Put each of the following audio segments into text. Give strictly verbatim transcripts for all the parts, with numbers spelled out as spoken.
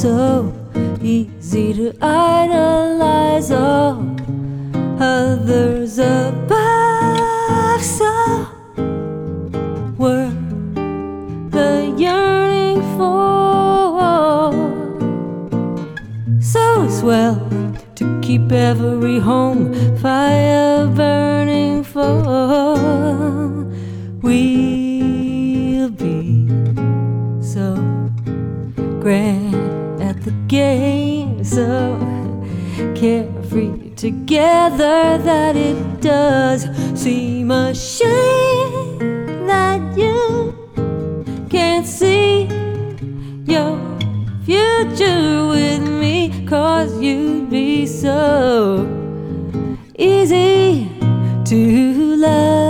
so easy to idolize all others above. So we're the yearning for, so swell to keep every home fire burning for. We'll be so grand at the game, so carefree together that it does seem a shame that you can't see your future with me, 'cause you'd be so easy to love.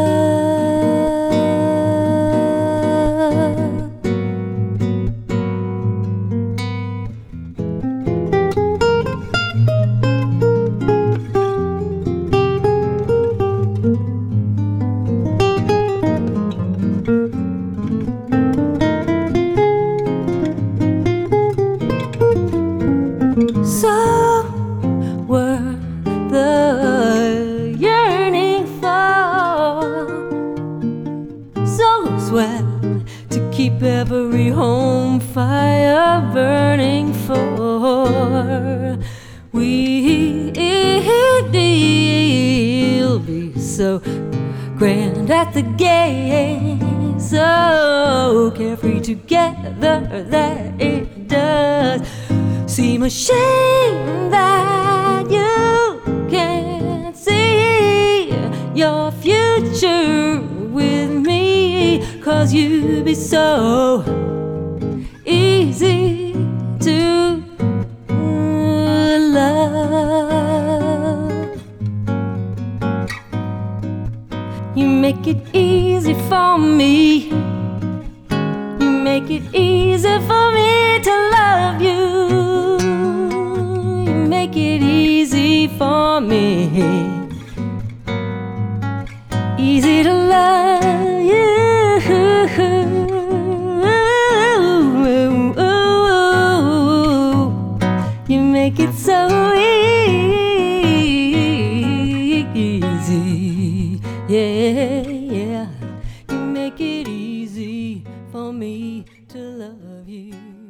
So we're the yearning for, so swell to keep every home fire burning for. We'll be so grand at the game, so carefree together that it does seem a shame that you can't see your future with me, 'cause you'd be so easy to love. You make it easy for me, you make it easy for me to love you. Make it easy for me, easy to love you. You make it so easy, yeah, yeah. You make it easy for me to love you.